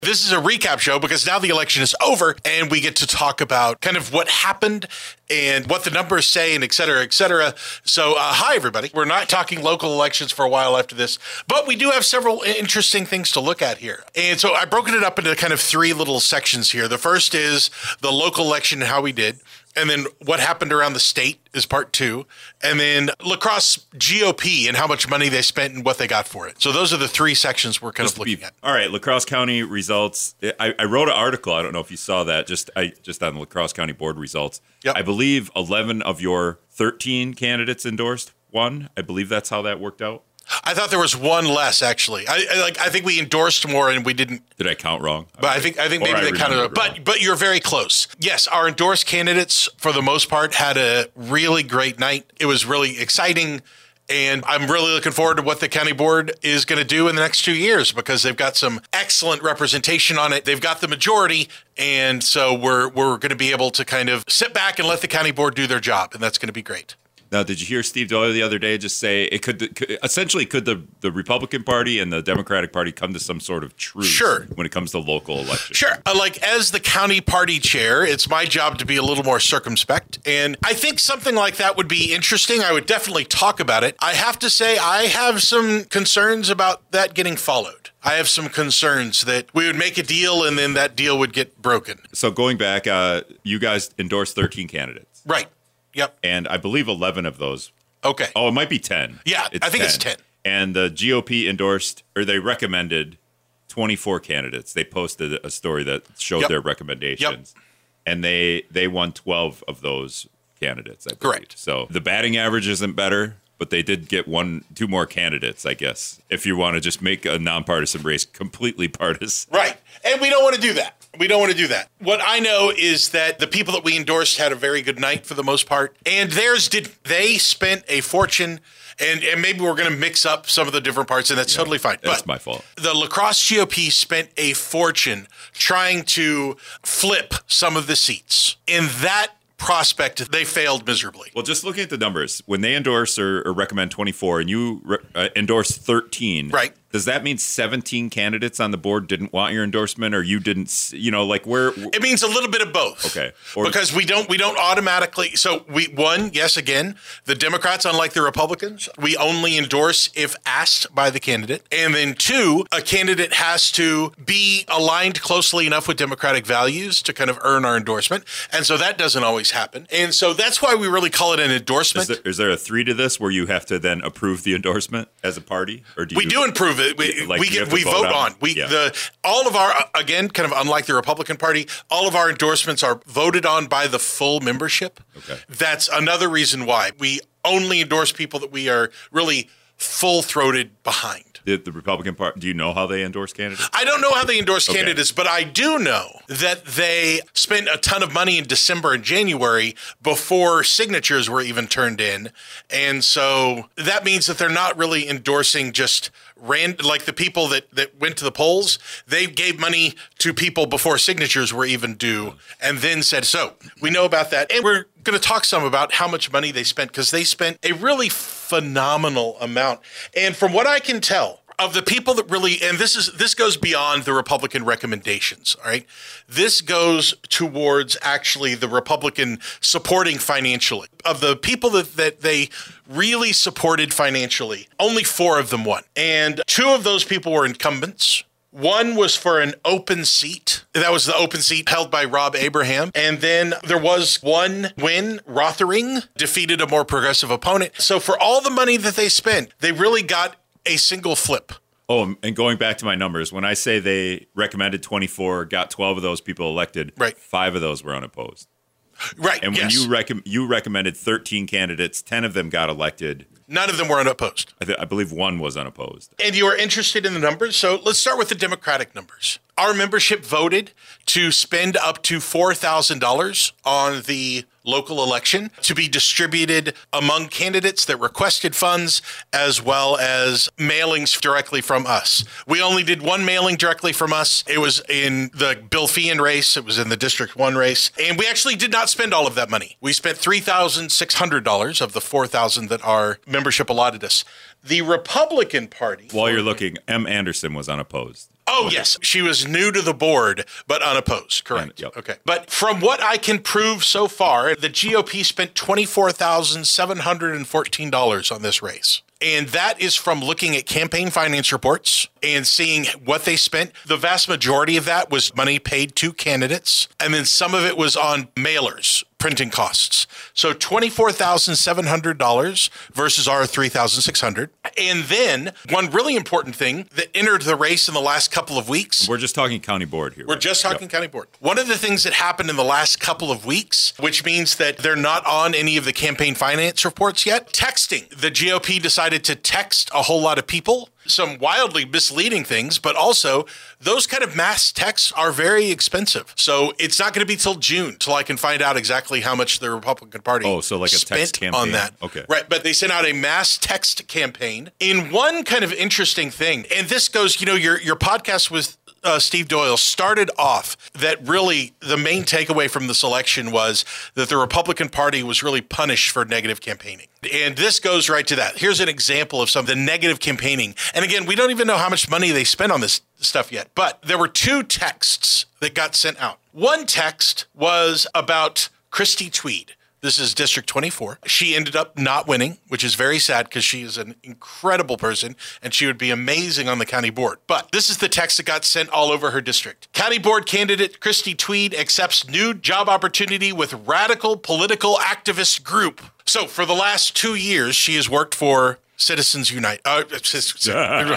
This is a recap show because now the election is over and we get to talk about kind of what happened and what the numbers say and et cetera, et cetera. So, hi, everybody. We're not talking local elections for a while after this, but we do have several interesting things to look at here. And so I've broken it up into kind of three little sections here. The first is the local election and how we did. And then what happened around the state is part two. And then La Crosse GOP and how much money they spent and what they got for it. So those are the three sections we're kind of looking at. All right, La Crosse County results. I wrote an article. I don't know if you saw that, just on the La Crosse County board results. Yep. I believe 11 of your 13 candidates endorsed one. I believe that's how that worked out. I thought there was one less, actually. I think we endorsed more and we didn't. Did I count wrong? But I think maybe they counted. But you're very close. Yes, our endorsed candidates, for the most part, had a really great night. It was really exciting. And I'm really looking forward to what the county board is going to do in the next 2 years because they've got some excellent representation on it. They've got the majority. And so we're going to be able to kind of sit back and let the county board do their job. And that's going to be great. Now, did you hear Steve Doyle the other day just say it could the Republican Party and the Democratic Party come to some sort of truce when it comes to local elections? Sure. As the county party chair, it's my job to be a little more circumspect. And I think something like that would be interesting. I would definitely talk about it. I have to say I have some concerns about that getting followed. I have some concerns that we would make a deal and then that deal would get broken. So going back, you guys endorsed 13 candidates. Right. Yep. And I believe 11 of those. Okay. Oh, it might be 10. Yeah, I think it's 10. And the GOP endorsed, or they recommended 24 candidates. They posted a story that showed their recommendations. Yep. And they won 12 of those candidates, I believe. Correct. So the batting average isn't better, but they did get two more candidates, I guess, if you want to just make a nonpartisan race completely partisan. Right. And we don't want to do that. What I know is that the people that we endorsed had a very good night for the most part, and theirs didn't. They spent a fortune, and maybe we're going to mix up some of the different parts, and that's totally fine. That's my fault. The La Crosse GOP spent a fortune trying to flip some of the seats. In that prospect, they failed miserably. Well, just looking at the numbers, when they endorse or recommend 24 and you endorse 13, right? Does that mean 17 candidates on the board didn't want your endorsement, or you didn't? Where? It means a little bit of both. Okay, because we don't automatically. So again, the Democrats, unlike the Republicans, we only endorse if asked by the candidate, and then two, a candidate has to be aligned closely enough with Democratic values to kind of earn our endorsement, and so that doesn't always happen, and so that's why we really call it an endorsement. Is there a 3 to this where you have to then approve the endorsement as a party, or do we do improve it? We vote on. All of our, again, kind of unlike the Republican Party, all of our endorsements are voted on by the full membership. Okay. That's another reason why we only endorse people that we are really full-throated behind. The Republican Party, do you know how they endorse candidates? I don't know how they endorse candidates, but I do know that they spent a ton of money in December and January before signatures were even turned in. And so that means that they're not really endorsing just like the people that went to the polls. They gave money to people before signatures were even due and then said, so we know about that. And we're going to talk some about how much money they spent because they spent a really phenomenal amount. And from what I can tell, of the people that really, and this goes beyond the Republican recommendations, all right? This goes towards actually the Republican supporting financially. Of the people that they really supported financially, only 4 of them won. And 2 of those people were incumbents. One was for an open seat. That was the open seat held by Rob Abraham. And then there was one win. Rothering defeated a more progressive opponent. So for all the money that they spent, they really got a single flip. Oh, and going back to my numbers, when I say they recommended 24, got 12 of those people elected, right. 5 of those were unopposed. Right. And when you recommended 13 candidates, 10 of them got elected. None of them were unopposed. I believe 1 was unopposed. And you are interested in the numbers? So let's start with the Democratic numbers. Our membership voted to spend up to $4,000 on the local election to be distributed among candidates that requested funds as well as mailings directly from us. We only did one mailing directly from us. It was in the Bill Feehan race. It was in the District 1 race. And we actually did not spend all of that money. We spent $3,600 of the $4,000 that our membership allotted us. The Republican Party... While you're looking, M. Anderson was unopposed. Oh, yes. She was new to the board, but unopposed. Correct. Yep. Okay. But from what I can prove so far, the GOP spent $24,714 on this race. And that is from looking at campaign finance reports and seeing what they spent. The vast majority of that was money paid to candidates. And then some of it was on mailers, printing costs. So $24,700 versus our $3,600. And then one really important thing that entered the race in the last couple of weeks. We're just talking county board here. We're just talking county board. One of the things that happened in the last couple of weeks, which means that they're not on any of the campaign finance reports yet, texting. The GOP decided to text a whole lot of people, some wildly misleading things, but also those kind of mass texts are very expensive. So it's not going to be till June till I can find out exactly how much the Republican Party so like a text campaign on that. Okay. Right. But they sent out a mass text campaign in one kind of interesting thing. And this goes, your podcast with Steve Doyle started off that really the main takeaway from this election was that the Republican Party was really punished for negative campaigning. And this goes right to that. Here's an example of some of the negative campaigning. And again, we don't even know how much money they spent on this stuff yet, but there were two texts that got sent out. One text was about Christy Tweed. This is District 24. She ended up not winning, which is very sad because she is an incredible person and she would be amazing on the county board. But this is the text that got sent all over her district. County board candidate Christy Tweed accepts new job opportunity with radical political activist group. So for the last 2 years, she has worked for Citizens Unite. Citizen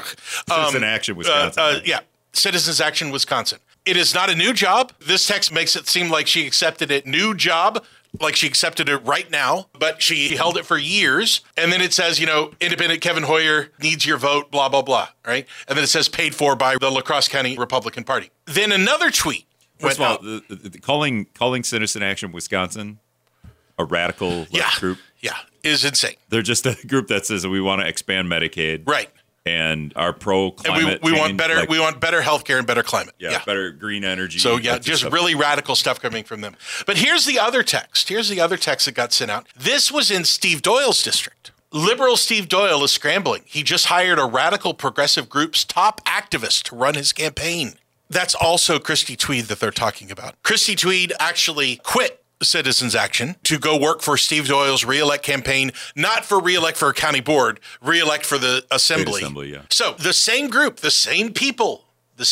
Action Wisconsin. Citizens Action Wisconsin. It is not a new job. This text makes it seem like she accepted it. New job. Like she accepted it right now, but she held it for years. And then it says, independent Kevin Hoyer needs your vote, blah, blah, blah, right? And then it says paid for by the La Crosse County Republican Party. Then another tweet First of all, calling Citizen Action Wisconsin a radical left group. Yeah, is insane. They're just a group that says we want to expand Medicaid. Right. And our pro-climate and we want better we want better healthcare and better climate. Yeah, better green energy. So just really radical stuff coming from them. But here's the other text. Here's the other text that got sent out. This was in Steve Doyle's district. Liberal Steve Doyle is scrambling. He just hired a radical progressive group's top activist to run his campaign. That's also Christy Tweed that they're talking about. Christy Tweed actually quit Citizens Action to go work for Steve Doyle's re-elect campaign, not for re-elect for a county board, re-elect for the assembly. So the same group, the same people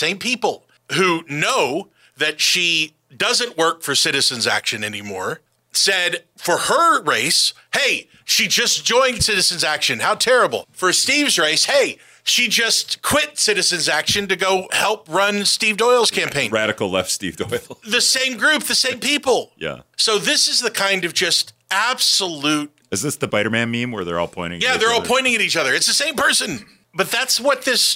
who know that she doesn't work for Citizens Action anymore said for her race, hey, she just joined Citizens Action. How terrible. For Steve's race, hey, she just quit Citizens Action to go help run Steve Doyle's campaign. Radical left Steve Doyle. The same group, the same people. Yeah. So this is the kind of just absolute. Is this the Biter-Man meme where they're all pointing? Yeah, they're all pointing at each other. It's the same person. But that's what this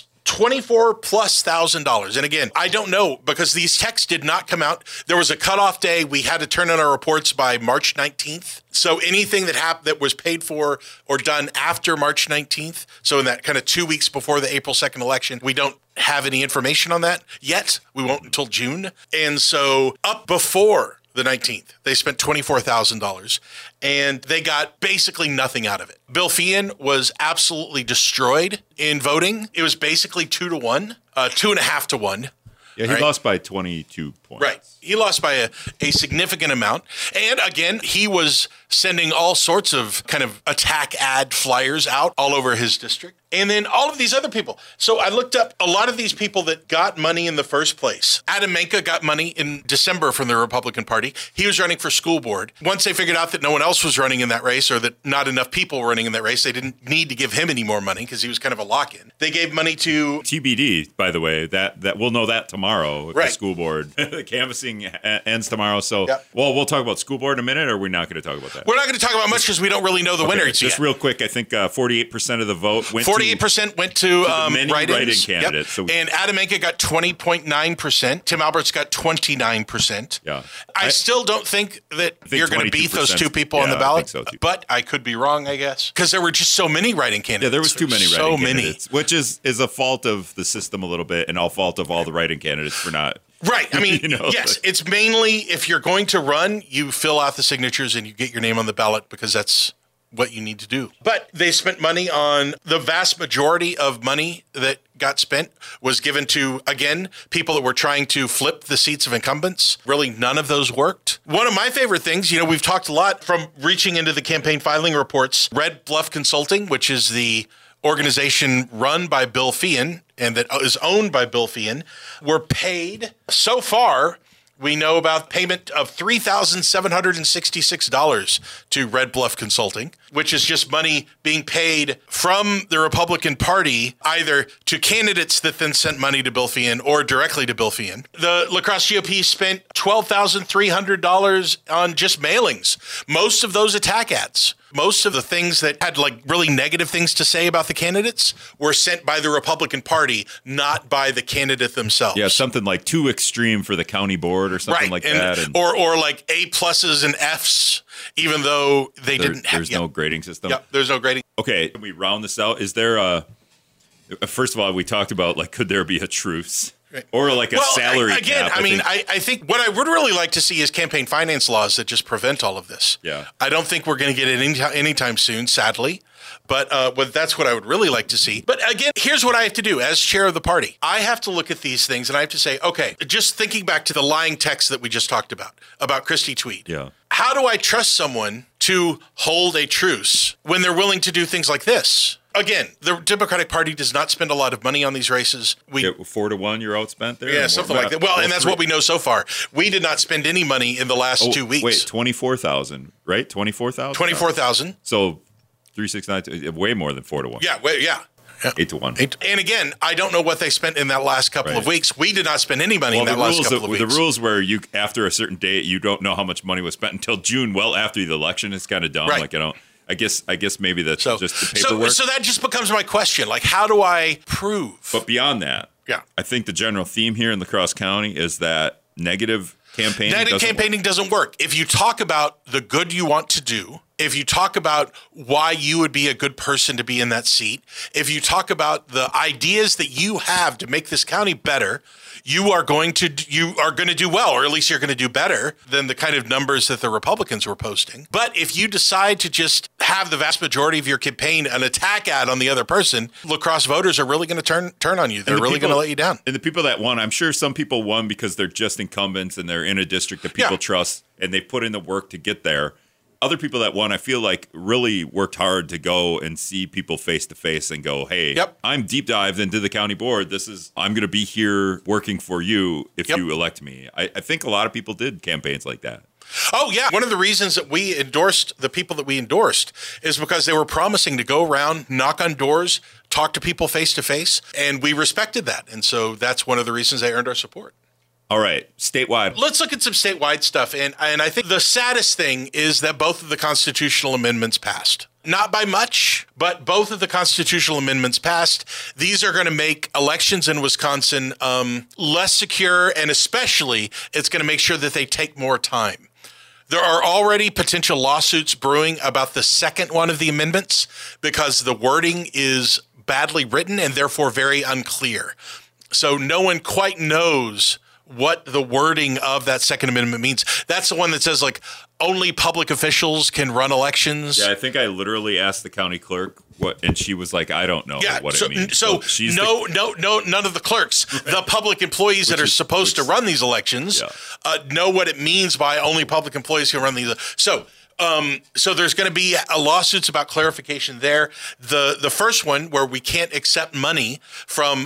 $24,000+. And again, I don't know because these texts did not come out. There was a cutoff day. We had to turn in our reports by March 19th. So anything that was paid for or done after March 19th, so in that kind of 2 weeks before the April 2nd election, we don't have any information on that yet. We won't until June. And so up before the 19th, they spent $24,000 and they got basically nothing out of it. Bill Feehan was absolutely destroyed in voting. It was basically 2-1, 2.5 to 1. Yeah, he lost by 22 points. Right. He lost by a significant amount. And again, he was sending all sorts of kind of attack ad flyers out all over his district. And then all of these other people. So I looked up a lot of these people that got money in the first place. Adam Menke got money in December from the Republican Party. He was running for school board. Once they figured out that no one else was running in that race or that not enough people were running in that race, they didn't need to give him any more money because he was kind of a lock-in. They gave money to TBD, by the way. That we'll know that tomorrow with the school board. The canvassing ends tomorrow. So, well, we'll talk about school board in a minute, or are we not going to talk about that? We're not going to talk about much because we don't really know the winner yet. Just real quick, I think 48% of the vote went 48% went to write-in candidates. Yep. And Adam Menke got 20.9%. Tim Alberts got 29%. Yeah. I still don't think that you're going to beat those two people on the ballot, but I could be wrong, I guess, because there were just so many write-in candidates. Yeah, there was too many write-in candidates, which is a fault of the system a little bit and all fault of all the write-in candidates for not. Right. I mean, yes, it's mainly if you're going to run, you fill out the signatures and you get your name on the ballot because that's what you need to do. But they spent money on the vast majority of money that got spent was given to, again, people that were trying to flip the seats of incumbents. Really, none of those worked. One of my favorite things, we've talked a lot from reaching into the campaign filing reports, Red Bluff Consulting, which is the organization run by Bill Feehan and that is owned by Bill Feehan, were paid so far. We know about payment of $3,766 to Red Bluff Consulting, which is just money being paid from the Republican Party either to candidates that then sent money to Bill Feehan or directly to Bill Feehan. The La Crosse GOP spent $12,300 on just mailings. Most of those attack ads. Most of the things that had really negative things to say about the candidates were sent by the Republican Party, not by the candidate themselves. Yeah, something like too extreme for the county board or something like that. Or like A pluses and Fs, even though didn't have. There's no grading system. Yeah, there's no grading. Okay, can we round this out? Is there first of all, we talked about could there be a truce? Or a salary again, cap. I think what I would really like to see is campaign finance laws that just prevent all of this. Yeah. I don't think we're going to get it anytime soon, sadly. But that's what I would really like to see. But again, here's what I have to do as chair of the party. I have to look at these things and I have to say, okay, just thinking back to the lying text that we just talked about Christy Tweed. Yeah. How do I trust someone to hold a truce when they're willing to do things like this? Again, the Democratic Party does not spend a lot of money on these races. 4-1, you're outspent there? Yeah, something like that. Well, and that's what we know so far. We did not spend any money in the last 2 weeks. Wait, 24,000, right? 24,000? 24,000. So 369, way more than 4-1. Yeah, 8-1. And again, I don't know what they spent in that last couple of weeks. We did not spend any money in that last couple of weeks. The rules where after a certain date, you don't know how much money was spent until June, well after the election. It's kind of dumb. Right. I guess maybe that's just the paperwork. So that just becomes my question. How do I prove? But beyond that, I think the general theme here in La Crosse County is that negative campaigning doesn't work. If you talk about the good you want to do, if you talk about why you would be a good person to be in that seat, if you talk about the ideas that you have to make this county better, you are going to do well, or at least you're going to do better than the kind of numbers that the Republicans were posting. But if you decide to just have the vast majority of your campaign an attack ad on the other person, La Crosse voters are really going to turn on you. They're really going to let you down. And the people that won, I'm sure some people won because they're just incumbents and they're in a district that people trust and they put in the work to get there. Other people that won, I feel like, really worked hard to go and see people face to face and go, hey, I'm deep dived into the county board. I'm going to be here working for you if you elect me. I think a lot of people did campaigns like that. Oh, yeah. One of the reasons that we endorsed the people that we endorsed is because they were promising to go around, knock on doors, talk to people face to face, and we respected that. And so that's one of the reasons they earned our support. All right, statewide. Let's look at some statewide stuff. And I think the saddest thing is that both of the constitutional amendments passed. Not by much, but both of the constitutional amendments passed. These are going to make elections in Wisconsin less secure, and especially it's going to make sure that they take more time. There are already potential lawsuits brewing about the second one of the amendments because the wording is badly written and therefore very unclear. So no one quite knows what the wording of that Second Amendment means. That's the one that says only public officials can run elections. Yeah, I think I literally asked the county clerk what, and she was like, I don't know what it means. So none of the clerks, the public employees that are supposed to run these elections, know what it means by only public employees can run these. So there's going to be lawsuits about clarification there. The first one where we can't accept money from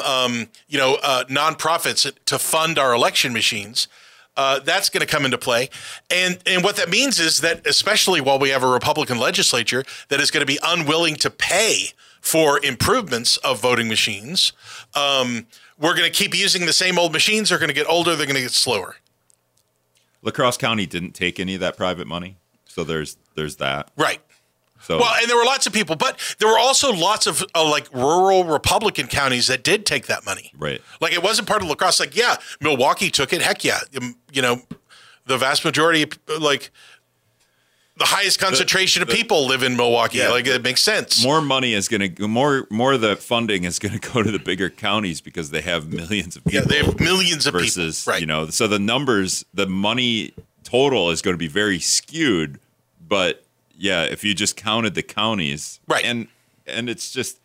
nonprofits to fund our election machines. That's going to come into play. And what that means is that, especially while we have a Republican legislature that is going to be unwilling to pay for improvements of voting machines, we're going to keep using the same old machines. They're going to get older. They're going to get slower. La Crosse County didn't take any of that private money. So there's that. Right. So, well, and there were lots of people, but there were also lots of rural Republican counties that did take that money. Right. It wasn't part of La Crosse. Milwaukee took it. Heck yeah. The vast majority, the highest concentration of people live in Milwaukee. Yeah, it makes sense. More money is going to more of the funding is going to go to the bigger counties because they have millions of people. Yeah, they have millions of versus, people. Right. So the numbers, the money total is going to be very skewed, but if you just counted the counties, right, and it's just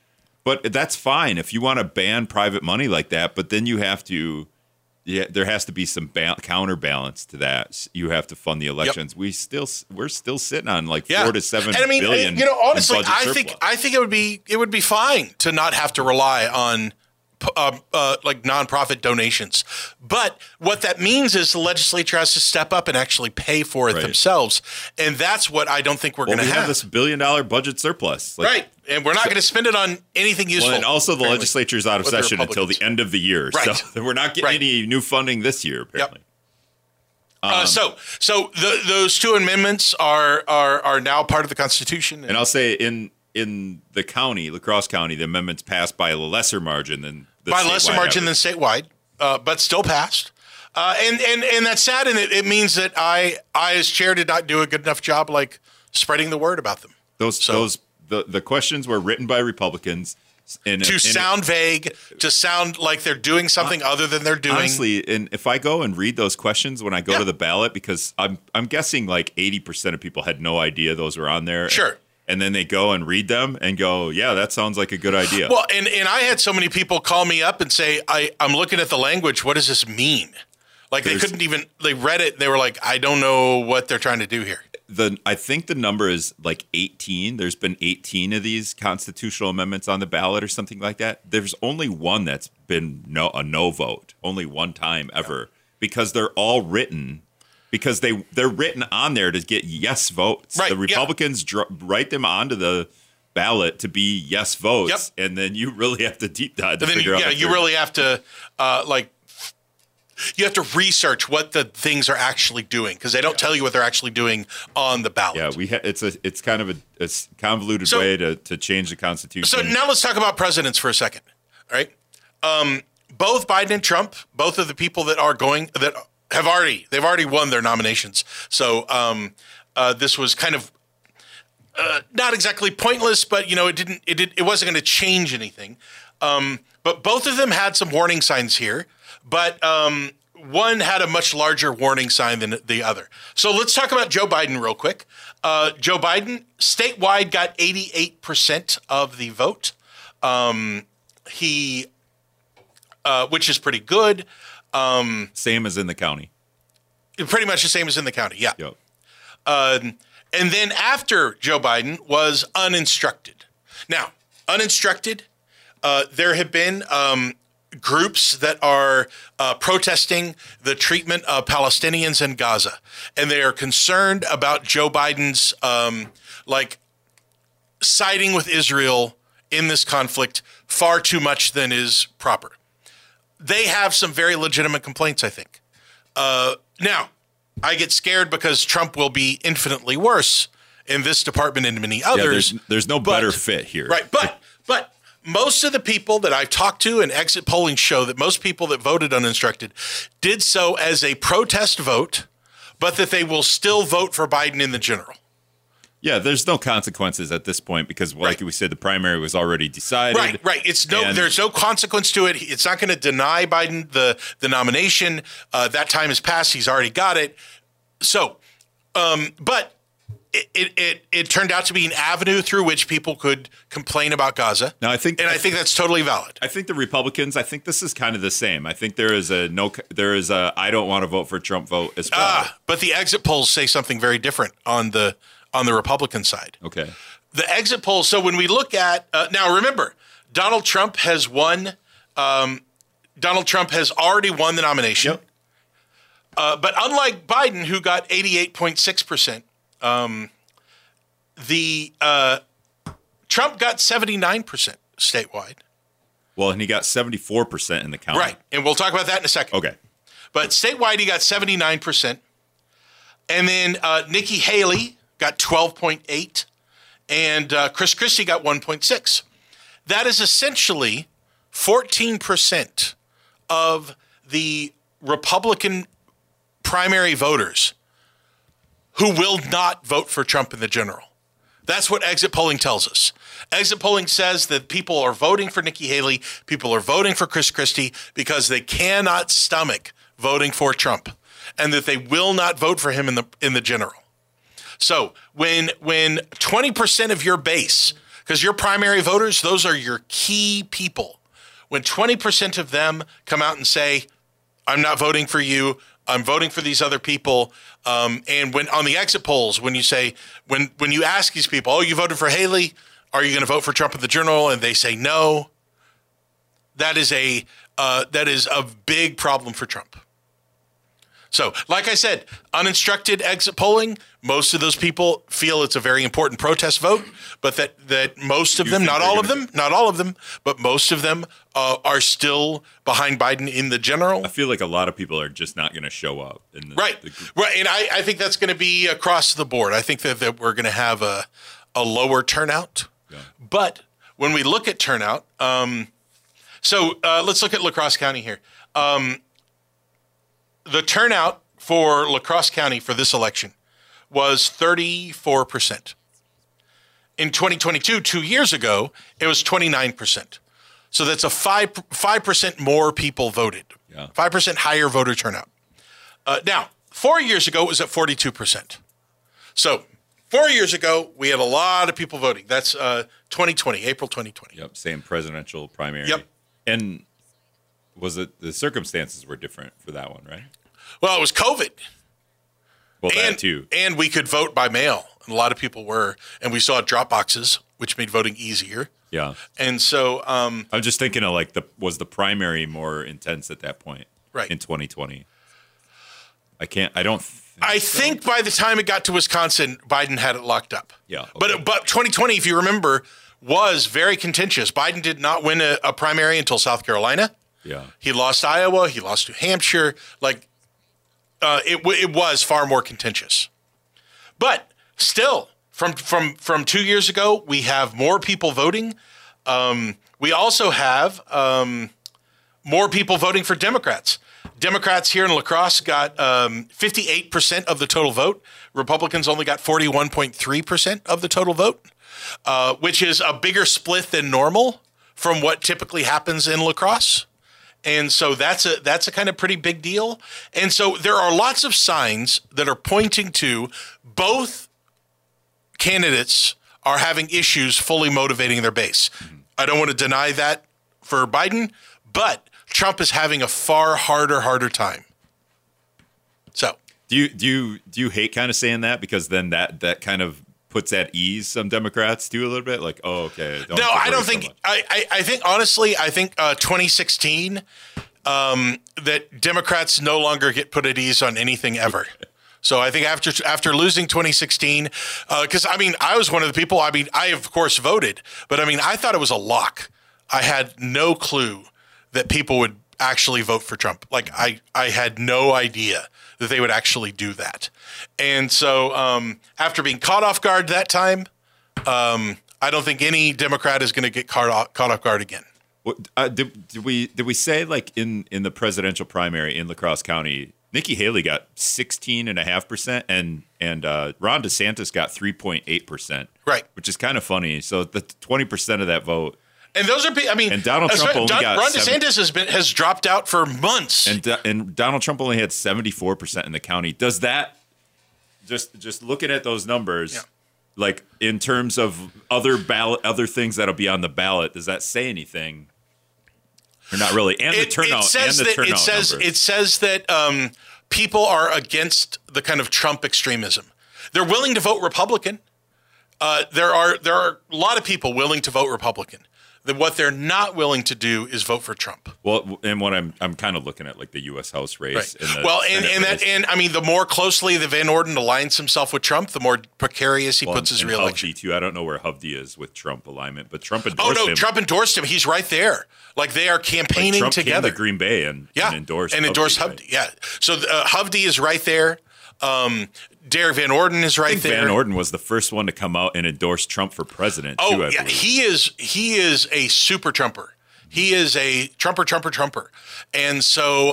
But that's fine if you want to ban private money like that. But then you have to, there has to be some counterbalance to that. You have to fund the elections. Yep. We're still sitting on like 4 to 7 billion. Honestly, I think it would be fine to not have to rely on like nonprofit donations. But what that means is the legislature has to step up and actually pay for it themselves. And that's what I don't think we're going to have. We have this $1 billion budget surplus. Right. And we're not going to spend it on anything useful. Well, and also the legislature is out of session until the end of the year. Right. So we're not getting any new funding this year, apparently. Yep. So those two amendments are now part of the Constitution. And I'll say in the county, La Crosse County, the amendments passed by a lesser margin than statewide, but still passed. And that's sad, and it means that I as chair did not do a good enough job like spreading the word about them. The questions were written by Republicans to sound vague, to sound like they're doing something other than they're doing. Honestly, and if I go and read those questions when I go to the ballot, because I'm guessing like 80% of people had no idea those were on there. Sure. And then they go and read them and go, yeah, that sounds like a good idea. Well, and I had so many people call me up and say, I'm looking at the language. What does this mean? Like they read it. They were like, I don't know what they're trying to do here. I think the number is like 18. There's been 18 of these constitutional amendments on the ballot or something like that. There's only one that's been a no vote, only one time ever, because they're all written. Because they're written on there to get yes votes. Right, the Republicans write them onto the ballot to be yes votes, and then you really have to deep dive to figure out. Yeah, you really have to you have to research what the things are actually doing because they don't tell you what they're actually doing on the ballot. Yeah, it's kind of a convoluted way to change the Constitution. So now let's talk about presidents for a second. All right, both Biden and Trump, both of the people that are going they've already won their nominations. So this was kind of not exactly pointless, but it wasn't going to change anything. But both of them had some warning signs here, but one had a much larger warning sign than the other. So let's talk about Joe Biden real quick. Joe Biden statewide got 88% of the vote. Which is pretty good. Same as in the county. Pretty much the same as in the county, yeah. Yep. And then after Joe Biden was uninstructed. Now, uninstructed, there have been groups that are protesting the treatment of Palestinians in Gaza. And they are concerned about Joe Biden's siding with Israel in this conflict far too much than is proper. They have some very legitimate complaints, I think. Now, I get scared because Trump will be infinitely worse in this department and many others. Yeah, there's no better fit here. Right, but most of the people that I've talked to and exit polling show that most people that voted uninstructed did so as a protest vote, but that they will still vote for Biden in the general. Yeah, there's no consequences at this point because, like we said, the primary was already decided. Right. There's no consequence to it. It's not going to deny Biden the nomination. That time has passed. He's already got it. So, but it turned out to be an avenue through which people could complain about Gaza. Now, I think that's totally valid. I think the Republicans. I think this is kind of the same. I think there is a I don't want to vote for Trump vote as well. But the exit polls say something very different on the Republican side. Okay. The exit polls. So when we look at now, remember, Donald Trump has won. Donald Trump has already won the nomination. Yep. But unlike Biden, who got 88.6%, Trump got 79% statewide. Well, and he got 74% in the county. Right, and we'll talk about that in a second. Okay. But statewide, he got 79%, and then Nikki Haley got 12.8%, and Chris Christie got 1.6%. That is essentially 14% of the Republican primary voters who will not vote for Trump in the general. That's what exit polling tells us. Exit polling says that people are voting for Nikki Haley, people are voting for Chris Christie because they cannot stomach voting for Trump, and that they will not vote for him in the general. So when 20% of your base Because your primary voters, those are your key people. When 20% of them come out and say, I'm not voting for you, I'm voting for these other people. And when on the exit polls, when you say, when you ask these people, oh, you voted for Haley, are you going to vote for Trump at the Journal? And they say no. That is a big problem for Trump. So, like I said, uninstructed exit polling, most of those people feel it's a very important protest vote, but that most of them, not all of them, but most of them are still behind Biden in the general. I feel like a lot of people are just not going to show up. Right. And I think that's going to be across the board. I think that we're going to have a lower turnout. Yeah. But when we look at turnout, so let's look at La Crosse County here. The turnout for La Crosse County for this election was 34%. In 2022, 2 years ago, it was 29%. So that's a 5% more people voted, 5% higher voter turnout. Now, 4 years ago, it was at 42%. So 4 years ago, we had a lot of people voting. That's 2020, April 2020. Yep, same presidential primary. Yep. And was it the circumstances were different for that one, right? Well, it was COVID. Well, that too. And we could vote by mail. And a lot of people were. And we saw drop boxes, which made voting easier. Yeah. And so I'm just thinking of like was the primary more intense at that point? Right. In 2020. I think by the time it got to Wisconsin, Biden had it locked up. Yeah. Okay. But 2020, if you remember, was very contentious. Biden did not win a primary until South Carolina. Yeah. He lost Iowa. He lost New Hampshire. It was far more contentious. But still, from 2 years ago, we have more people voting. We also have more people voting for Democrats. Democrats here in La Crosse got 58% of the total vote. Republicans only got 41.3% of the total vote, which is a bigger split than normal from what typically happens in La Crosse. And so that's a kind of pretty big deal. And so there are lots of signs that are pointing to both candidates are having issues fully motivating their base. Mm-hmm. I don't want to deny that for Biden, but Trump is having a far harder time. So do you hate kind of saying that, because then that kind of puts at ease some Democrats too a little bit, like, oh, okay. No, I don't think. I think honestly, 2016 that Democrats no longer get put at ease on anything ever. So I think after losing 2016, because I was one of the people. I of course voted, but I thought it was a lock. I had no clue that people would actually vote for Trump. Like I had no idea that they would actually do that. And so after being caught off guard that time, I don't think any Democrat is going to get caught off guard again. Did we say, like, in the presidential primary in La Crosse County, Nikki Haley got 16.5% and Ron DeSantis got 3.8%. Right. Which is kind of funny. So the 20% of that vote. And those are, and Donald Trump only got Ron DeSantis has dropped out for months. And Donald Trump only had 74% in the county. Does that, just looking at those numbers, like in terms of other things that'll be on the ballot, does that say anything? Or not really? And the turnout. It says that people are against the kind of Trump extremism. They're willing to vote Republican. There are a lot of people willing to vote Republican. What they're not willing to do is vote for Trump. Well, and what I'm kind of looking at, like the U.S. House race. Right. And the more closely the Van Orden aligns himself with Trump, the more precarious he puts his reelection. Hovde too. I don't know where Hovde is with Trump alignment, but Trump endorsed him. Trump endorsed him. He's right there. Like they are campaigning Trump together. Came to Green Bay and endorsed Hovde. Right? Yeah. So Hovde is right there. Derek Van Orden is right there. Van Orden was the first one to come out and endorse Trump for president. Oh, yeah. He is a super Trumper. He is a Trumper. And so,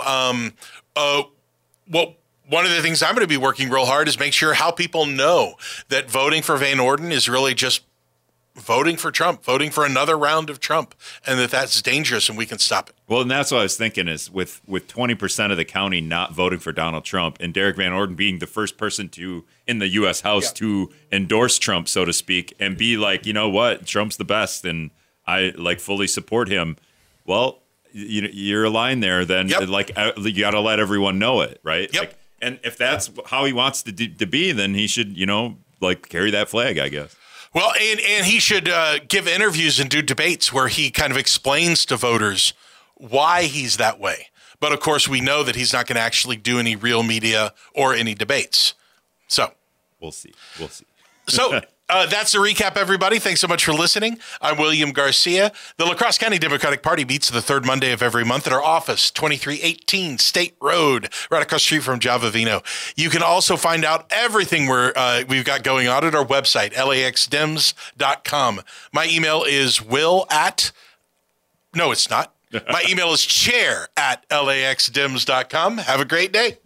one of the things I'm going to be working real hard is make sure how people know that voting for Van Orden is really just voting for Trump, voting for another round of Trump, and that's dangerous and we can stop it. Well, and that's what I was thinking is with 20% of the county not voting for Donald Trump and Derek Van Orden being the first person in the U.S. House to endorse Trump, so to speak, and be like, you know what, Trump's the best and I fully support him. Well, you're aligned there. Then you got to let everyone know it, right? Yep. And if that's how he wants to be, then he should, carry that flag, I guess. Well, and he should give interviews and do debates where he kind of explains to voters why he's that way. But, of course, we know that he's not going to actually do any real media or any debates. So we'll see. So that's the recap, everybody. Thanks so much for listening. I'm William Garcia. The La Crosse County Democratic Party meets the third Monday of every month at our office, 2318 State Road, right across the street from Java Vino. You can also find out everything we've got going on at our website, laxdems.com. My email is no, it's not. My email is chair@laxdems.com. Have a great day.